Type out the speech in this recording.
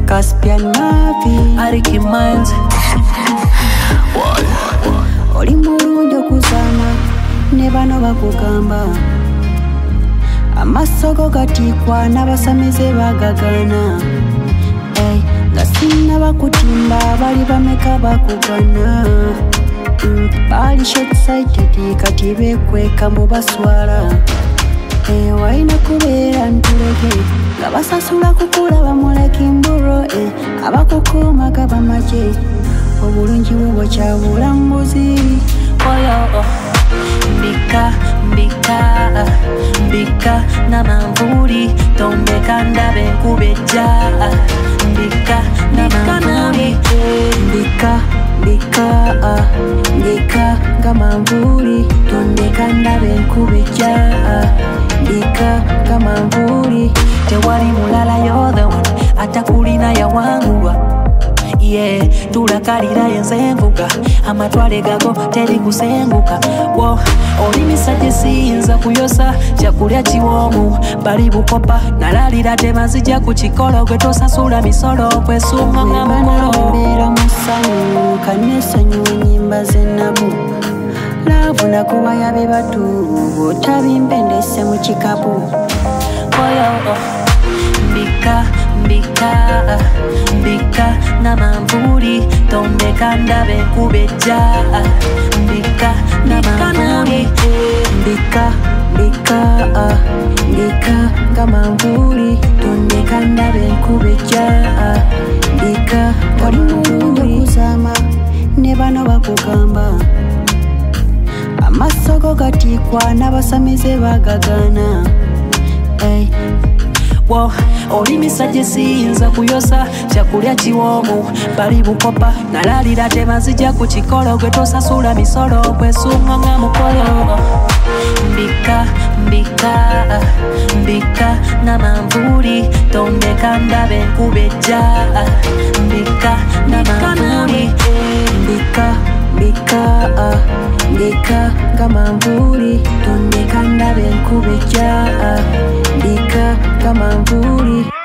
Caspian Mavi Ariki Minds oli mulungi okuzana ne bano bakugamba amasogo gatikwa n'abasamize bagagana nga sinna bakutimba bali bameka bakugana bali short-sighted kati bekweka mu baswala walina kubeera ntulege nga basasula kukulaba muleka imburo abakukuuma gaba make obulungi bwo kyabulambuzi oyo mbika na manvuli tondeka ndabe nkubejja mbika na manvuli mbika nga manvuli tondeka ndabe nkubejja mbika nga manvuli tewali mulala you're the one atakulina yawangulwa tulakalira yenzenvuga amatwale gago teri kusenguka olimisajje siyinza kuyosa kyakulya kiwoomu bali bukopa nalalira temazijja ku kikolo gwe tosasula misolo kwesunga nga mukolo mbeera musanyu kanesanyu enyimba zenabu laavu nakuba yabe batu otabimpendese mu kikapu oyo mbika na manvuli tondeka ndabe nkubejja mbika na manvuli mbika nga manvuli tondeka ndabe nkubejja mbika oli mulungi okuzama ne bano bakugamba amasogo gatikwa n'abasamize bagagana olimisajje siyinza kuyosa kyakulya kiwoomu bali bukopa nalalira temazijja ku kikolo gwe tosasula misolo kwesunga nga mukolo mbika na manvuli tondeka ndabe nkubejja mbika na manvuli mbika nga manvuli tondeka ndabe nkubejja mbika nga manvuli